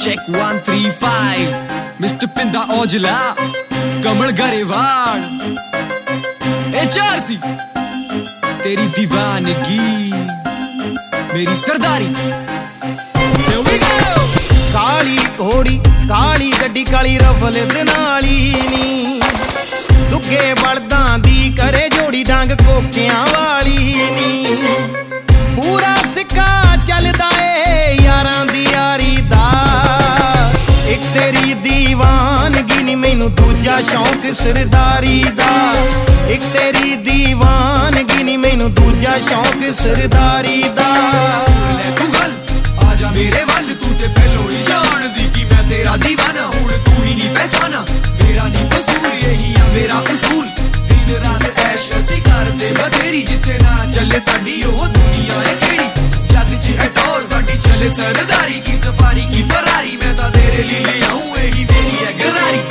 Check 1 3 5 Mr. Pinda Ojala Kamal Garewal ए चार सी तेरी दीवानगी मेरी सरदारी Here we go काली घोड़ी काली गड्डी काली रफल दे नाली नी दुगे बलदां दी करे जोड़ी डांग कोकियां वाली नी पूरा सिक्का चलदा ए यारां दी यारी दा एक तेरी दीवानगी नी मैनू दूजा शौक सरदारी दा एक तेरी दीवानगी नी मैनू दूजा शौक सरदारी दा तू गल आजा मेरे वल तू ते पहलो ही जान दी कि मैं तेरा दीवाना हुण तू ही नहीं पहचाना मेरा नहीं कसूर यही है मेरा उसूल दिन रात ऐश ऐसी करते बतेरी जिथे ना चले साडी ओ दुनिया है केड़ी जग च अटोर साडी चले सरदारी की सफारी की फरारी मैं ता तेरे लिए ले आऊं यही मेरी है गरारी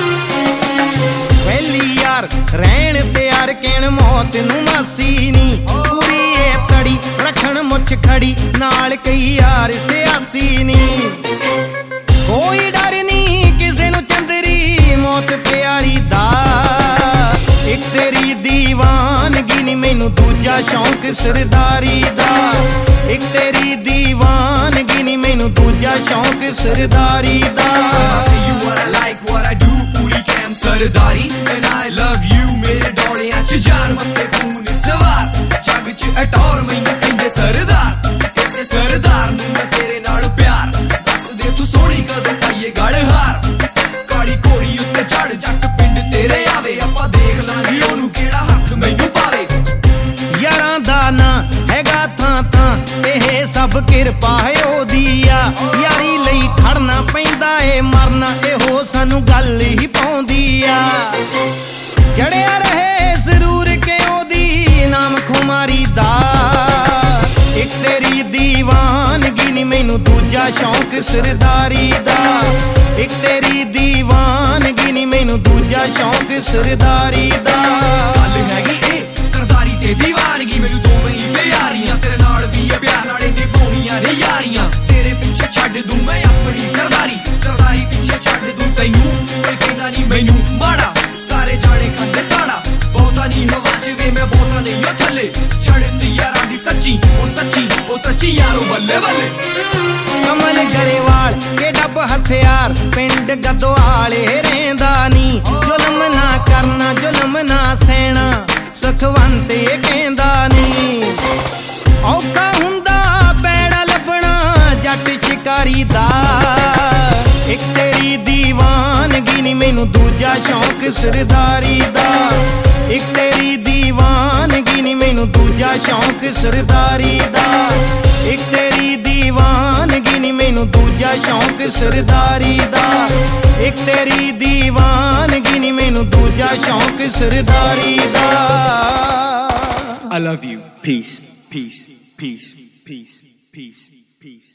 पहली यार रहन प्यार कहण मौत नू मासी नी पूरी ए तड़ी रखण मुछ खड़ी नाल कई यार सियासी नी कोई डर नहीं किसे नू चंदरी मौत प्यारी दा एक तेरी दीवानगी नी मैनू दूजा शौक सरदारी दा एक तेरी दीवानगी नी मैनू दूजा शौक सरदारी दा You what I like what I do पूरी कैम सरदारी and I love you मेरे डोले च जान मत्थे खून सवार जग च अटोर मैनू कहंदे सरदार इसे सरदार नू मैं तेरे नाल प्यार दस दे तू सोहणी कदों पाईए गल हार काली कोड़ी उत्ते चढ़ जट पिंड तेरे आवे आपां देख लांगे ओनू किहड़ा हक मैनू पावे यारां दा ना हैगा थां थां एह सब किरपा है ओदी आ यारी लई खड़ना पैंदा ए मरना एहो सानू गल ही पाउंदी आ चढ़िया रहे जरूर के ओदी नाम खुमारी दा एक तेरी दीवानगी नी मैनू दूजा शौक सरदारी दा एक तेरी दीवानगी नी मैनू दूजा शौक सरदारी दा गल हैगी ए सरदारी ते दीवानगी मैनू दोवें ही प्यारियां तेरे नाल भी है प्यार नाले ते बोहियां ने यारियां तेरे पीछे छड्ड दूं मैं अपनी सरदारी सरदारी पीछे छड्ड दूं तैनू कोई कहंदा नहीं मैनू माड़ा सारे जाने खांदे साड़ा बहुता नहीं हवा च वे मैं बहुता नहीं ओ थल्ले चढ़दी यारां दी सच्ची ओ सच्ची यारो बल्ले बल्ले कमल गरेवाल के डब हथियार पिंड गदवाले रेंदा नी जुल्म ना करना जुल्म ना सहना सखवंत ये कहंदा नी औखा हुंदा पैड़ा लभना जट शिकारी दा एक तेरी दीवानगी नी मैनू दूजा शौक सरदारी दा एक तेरी दीवानगी नी मैनू दूजा शौक सरदारी दा एक तेरी दीवानगी नी मैनू दूजा शौक सरदारी दा एक तेरी दीवानगी नी मैनू दूजा शौक सरदारी दा I love you peace peace peace peace peace peace